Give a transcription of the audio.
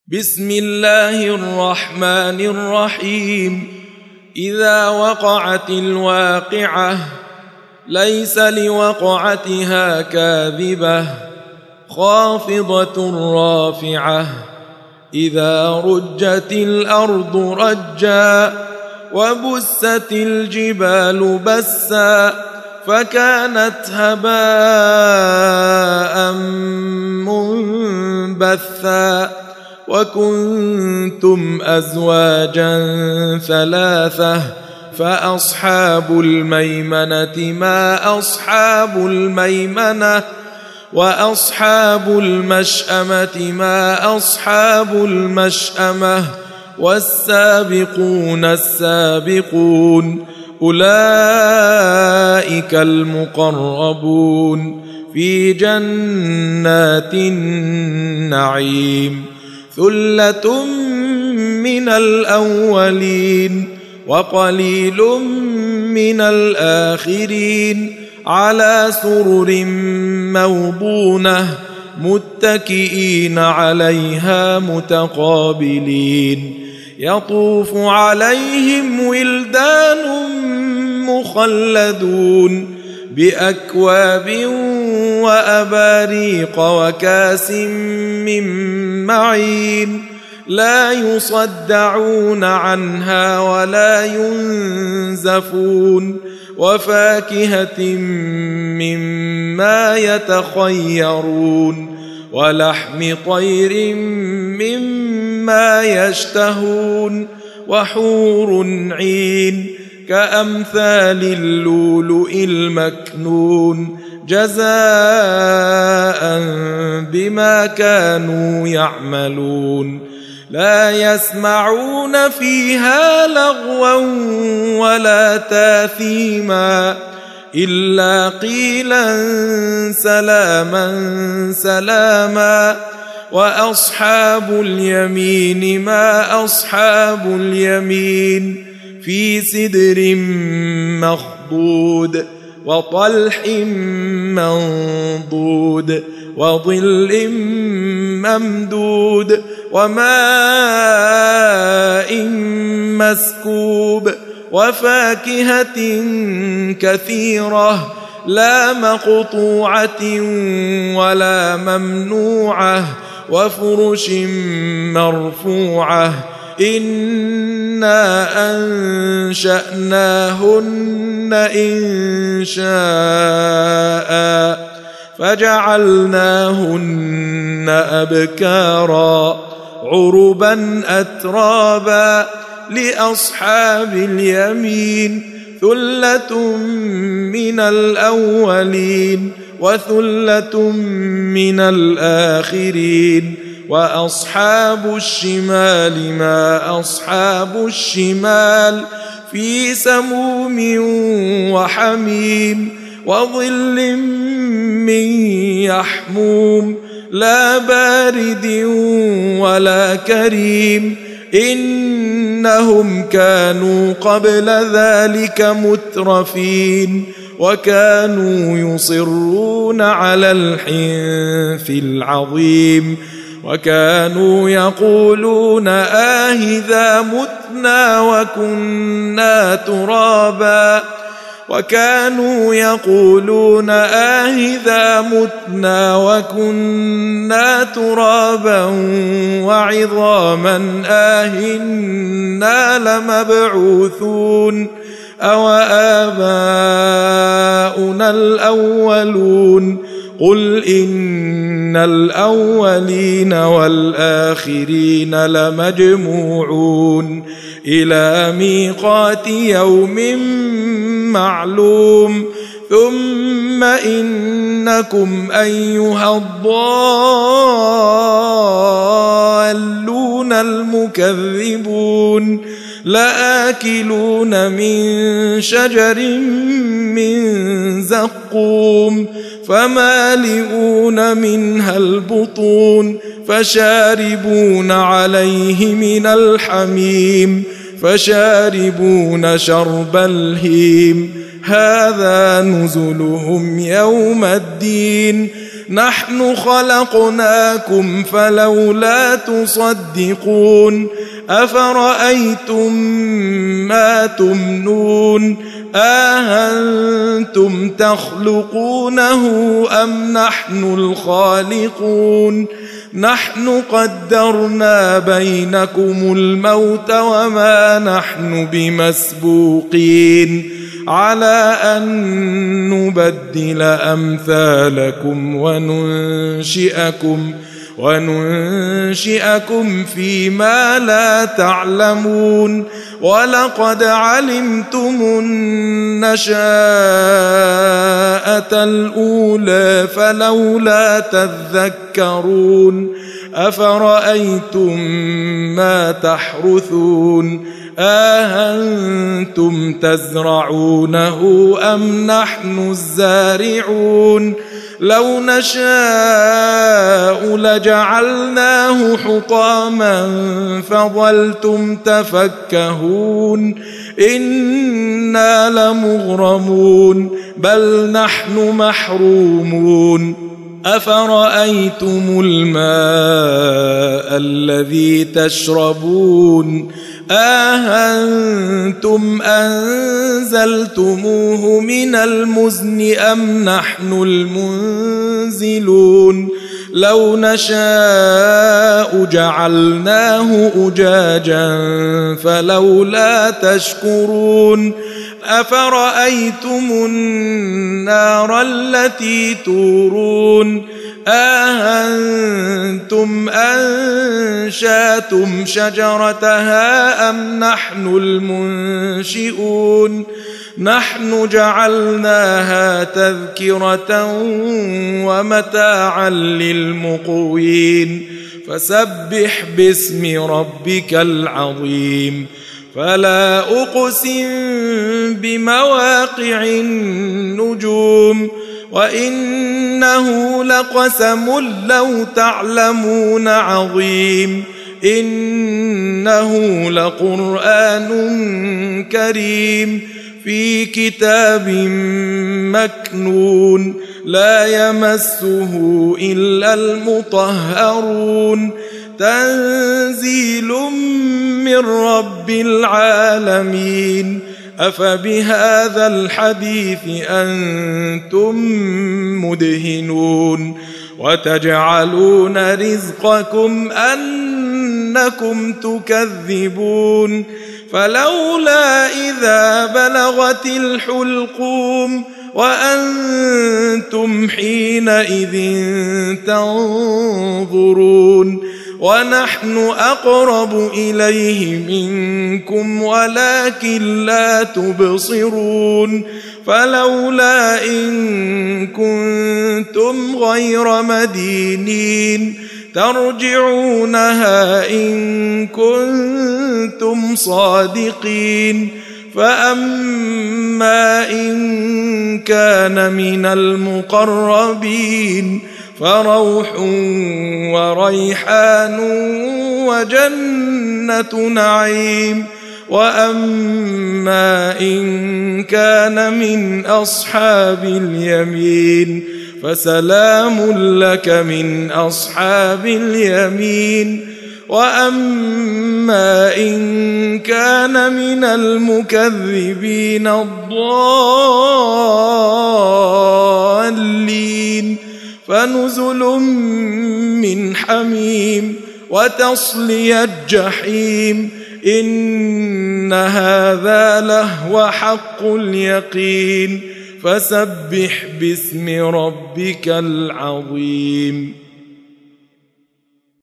بسم الله الرحمن الرحيم. إذا وقعت الواقعة ليس لوقعتها كاذبة خافضة رافعة. إذا رجت الأرض رجا وبست الجبال بسا فكانت هباء منبثا وكنتم أزواجا ثلاثة فأصحاب الميمنة ما أصحاب الميمنة وأصحاب المشأمة ما أصحاب المشأمة والسابقون السابقون أولئك المقربون في جنات النعيم. ثلة من الأولين وقليل من الآخرين على سرر موضونة متكئين عليها متقابلين. يطوف عليهم ولدان مخلدون بأكواب وأباريق وكاس من معين لا يصدعون عنها ولا ينزفون وفاكهة مما يتخيرون ولحم طير مما يشتهون وحور عين كأمثال اللؤلؤ المكنون جزاء بما كانوا يعملون. لا يسمعون فيها لغوا ولا تاثيما إلا قيلا سلاما سلاما. وأصحاب اليمين ما أصحاب اليمين في سدر مخضود وطلح منضود وظل ممدود وماء مسكوب وفاكهة كثيرة لا مقطوعة ولا ممنوعة وفرش مرفوعة. إنا أنشأناهن إنشاء فجعلناهن أبكارا عربا أترابا. لأصحاب اليمين ثلة من الأولين وثلة من الآخرين. وأصحاب الشمال ما أصحاب الشمال في سموم وحميم وظل من يحموم لا بارد ولا كريم. إنهم كانوا قبل ذلك مترفين وكانوا يصرون على الحنث العظيم وكانوا يقولون آهذا متنا وكنا ترابا وكانوا يقولون آهذا متنا وكنا ترابا وعظاما آهنا لمبعوثون أو آباؤنا الأولون. قل إن الأولين والآخرين لمجموعون إلى ميقات يوم معلوم. ثم إنكم أيها الضالون المكذبون لآكلون من شجر من زقوم فمالئون منها البطون فشاربون عليه من الحميم فشاربون شرب الهيم. هذا نزلهم يوم الدين نحن خلقناكم فلولا تصدقون أفرأيتم ما تمنون أأنتم تخلقونه أم نحن الخالقون نحن قدرنا بينكم الموت وما نحن بمسبوقين على أن نبدل أمثالكم وننشئكم فيما لا تعلمون ولقد علمتم النشاءة الأولى فلولا تذكرون أفرأيتم ما تحرثون أأنتم تزرعونه أم نحن الزارعون لو نشاء لجعلناه حطاما فظلتم تفكهون إنا لمغرمون بل نحن محرومون أفرأيتم الماء الذي تشربون أأنتم أنزلتموه من المزن أم نحن المنزلون لو نشاء جعلناه أجاجا فلولا تشكرون أفرأيتم النار التي تورون أأنتم أنشأتم شجرتها أم نحن المنشئون نحن جعلناها تذكرة ومتاعا للمقوين فسبح باسم ربك العظيم فلا أقسم بمواقع النجوم وإنه لقسم لو تعلمون عظيم إنه لقرآن كريم في كتاب مكنون لا يمسه إلا المطهرون تنزيل من رب العالمين أفبهذا الحديث أنتم مدهنون وتجعلون رزقكم أنكم تكذبون فلولا إذا بلغت الحلقوم وأنتم حينئذ تنظرون ونحن أقرب إليه منكم ولكن لا تبصرون فلولا إن كنتم غير مدينين ترجعونها إن كنتم صادقين فأما إن كان من المقربين فروح وريحان وجنة نعيم وأما إن كان من أصحاب اليمين فسلام لك من أصحاب اليمين وأما إن كان من المكذبين الضالين فنزل من حميم وتصلية جحيم إن هذا لهو حق اليقين فسبح باسم ربك العظيم.